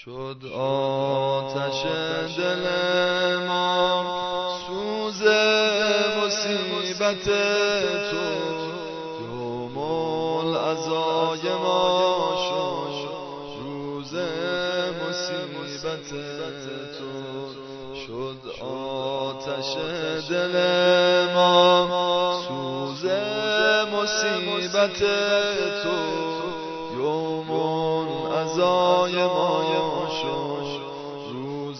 شد آتش دل ما سوز مصیبت تو، یوم العزای ما شد روز مصیبت تو. شد آتش دل ما سوز مصیبت تو، یوم العزای ما شد روز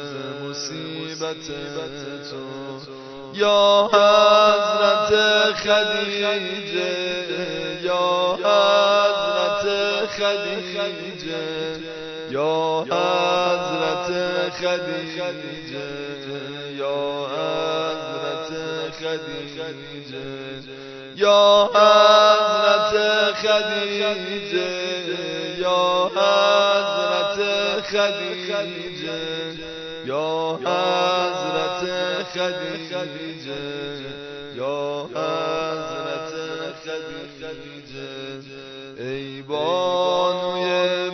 مصیبت تو. یا حضرت خدیجه، یا حضرت خدیجه، یا حضرت خدیجه، یا حضرت خدیجه، یا حضرت خدیجه، یا حضرت خدیجه، یا حضرت خدیجه، یا حضرت خدیجه. ای بانوی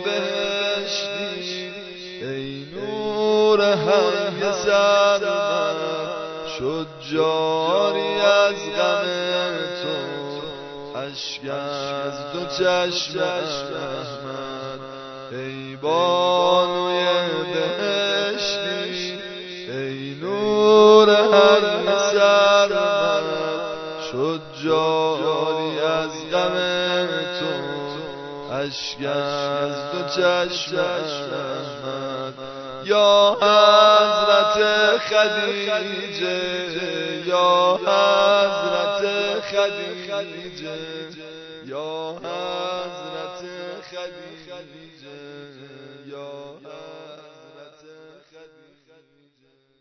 بهشتی، ای نور حی سرمد، شد جاری از غم تو اشک از دو چشم احمد. ای بانوی بهشتی، ای نور حی سرمد، شد جاری از غم تو اشک از دو چشم احمد. یا حضرت خدیجه، یا حضرت خدیجه، یا حضرت خدیجه، یا حضرت خدیجه.